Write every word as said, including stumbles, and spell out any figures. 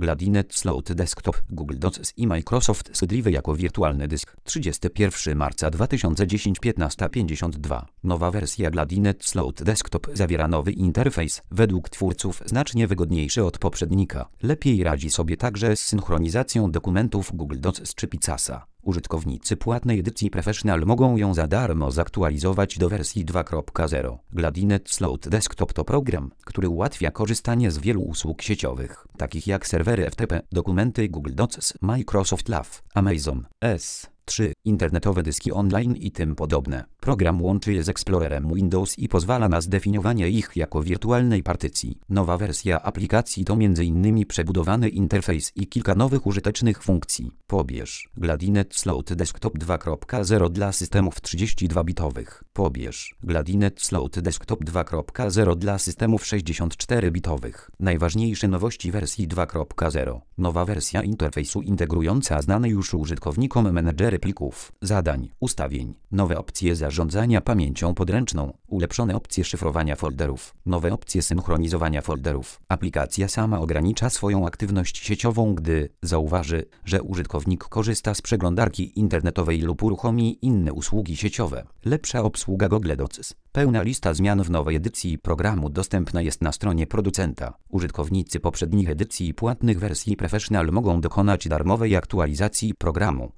Gladinet Sloat Desktop, Google Docs i Microsoft Drive jako wirtualny dysk. trzydziestego pierwszego marca dwa tysiące dziesiątego, piętnasta pięćdziesiąt dwa. Nowa wersja Gladinet Sloat Desktop zawiera nowy interfejs, według twórców znacznie wygodniejszy od poprzednika. Lepiej radzi sobie także z synchronizacją dokumentów Google Docs czy Picasa. Użytkownicy płatnej edycji Professional mogą ją za darmo zaktualizować do wersji dwa kropka zero. Gladinet Sloat Desktop to program, który ułatwia korzystanie z wielu usług sieciowych, takich jak serwery F T P, dokumenty Google Docs, Microsoft Live, Amazon S trzy, internetowe dyski online i tym podobne. Program łączy je z Explorerem Windows i pozwala na zdefiniowanie ich jako wirtualnej partycji. Nowa wersja aplikacji to między innymi przebudowany interfejs i kilka nowych użytecznych funkcji. Pobierz Gladinet Sloat Desktop dwa kropka zero dla systemów trzydzieści dwa bitowych. Pobierz Gladinet Sloat Desktop dwa kropka zero dla systemów sześćdziesiąt cztery bitowych. Najważniejsze nowości wersji dwa kropka zero. Nowa wersja interfejsu integrująca znane już użytkownikom menedżery plików, zadań, ustawień, nowe opcje zarządzania pamięcią podręczną, ulepszone opcje szyfrowania folderów, nowe opcje synchronizowania folderów. Aplikacja sama ogranicza swoją aktywność sieciową, gdy zauważy, że użytkownik korzysta z przeglądarki internetowej lub uruchomi inne usługi sieciowe. Lepsza obsługa Google Docs. Pełna lista zmian w nowej edycji programu dostępna jest na stronie producenta. Użytkownicy poprzednich edycji płatnych wersji Professional mogą dokonać darmowej aktualizacji programu.